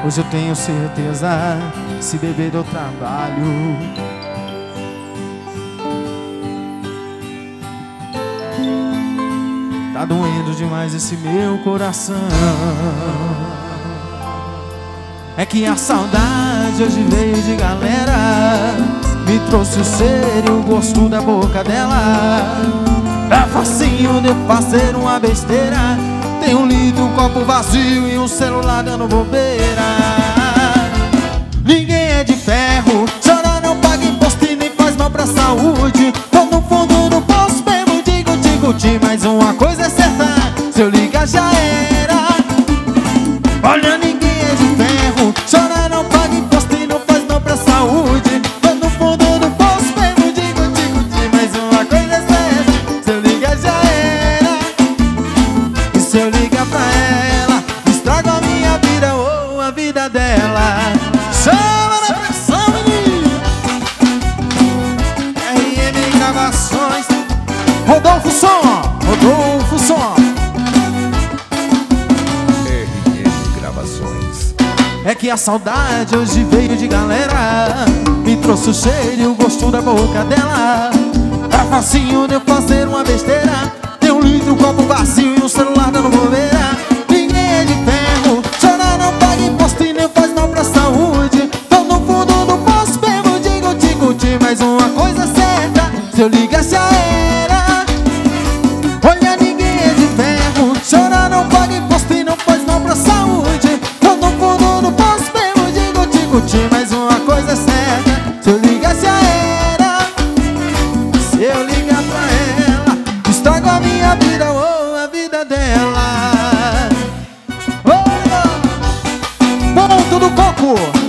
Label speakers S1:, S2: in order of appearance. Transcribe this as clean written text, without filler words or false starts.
S1: Hoje eu tenho certeza, se beber eu trabalho. Tá doendo demais esse meu coração. É que a saudade hoje veio de galera, me trouxe o ser e o gosto da boca dela. É facinho de fazer uma besteira, tem um litro, um copo vazio e um celular dando bobeira. Ninguém é de ferro, chora não paga imposto e nem faz mal pra saúde. Tô no fundo do poço mesmo, digo-te, mas uma coisa é certa, se eu ligar já era. Olha, ninguém é de ferro, chora não paga imposto e não faz mal pra saúde. Tô no fundo do poço mesmo, digo-te, mas uma coisa é certa, se eu ligar já era. E se eu ligar pra ela, estrago a minha vida ou a vida dela. Chama na pressão, menino. RM Gravações, Rodolfo Som.
S2: RM Gravações.
S1: É que a saudade hoje veio de galera, me trouxe o cheiro e o gosto da boca dela. Tá facinho de eu fazer uma besteira, tem um litro, um copo vazio e um celular dando bobeira. Ninguém é de ferro, chora não paga imposto e nem faz mal pra saúde. Tô no fundo do poço mesmo, digo-te, mas uma coisa é certa, se eu ligar já era. Olha, ninguém é de ferro, chora não paga imposto e não faz mal pra saúde. Tô no fundo do poço mesmo, digo-te, mas uma coisa é certa, se eu ligar já era. Se eu ligar pra ela, estrago a minha vida ou a vida dela. Ponto do Coco.